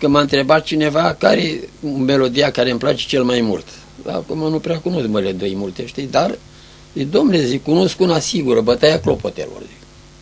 că m-a întrebat cineva care e melodia care îmi place cel mai mult. Acum nu prea cunosc melodii multe, știi, dar, domnule, zic, cunosc una sigură, Bătaia Clopotelor, zic,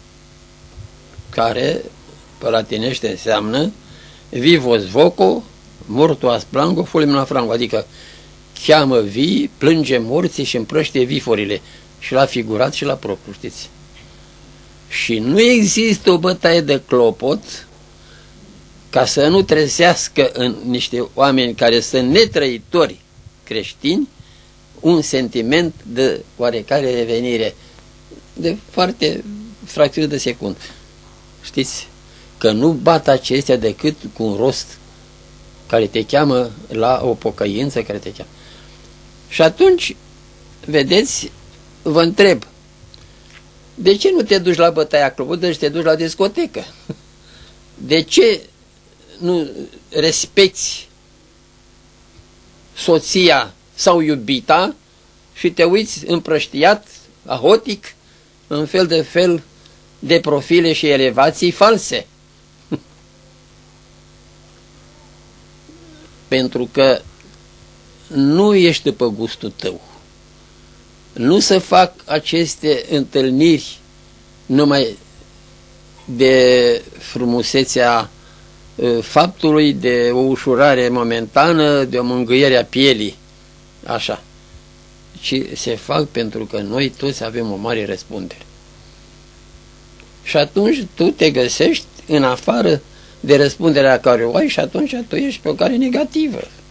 care, pe latinește, înseamnă vivos voco, mortuas plango, folim la frango, adică cheamă vii, plânge morții și împrăște viforile, și la figurat și la propriu, știți. Și nu există o bătaie de clopot ca să nu trezească în niște oameni care sunt netrăitori creștini un sentiment de oarecare revenire de foarte fracțiune de secundă. Știți? Că nu bat acestea decât cu un rost care te cheamă la o pocăință, care te cheamă. Și atunci, vedeți, vă întreb, de ce nu te duci la bătaia clopotului și te duci la discotecă? De ce nu respecti soția sau iubita și te uiți împrăștiat, ahotic, în fel de profile și elevații false? Pentru că nu ești după gustul tău. Nu se fac aceste întâlniri numai de frumusețea faptului, de o ușurare momentană, de o mângâiere a pielii, așa, ci se fac pentru că noi toți avem o mare răspundere. Și atunci tu te găsești în afară de răspunderea care o ai și atunci tu ești pe o care negativă.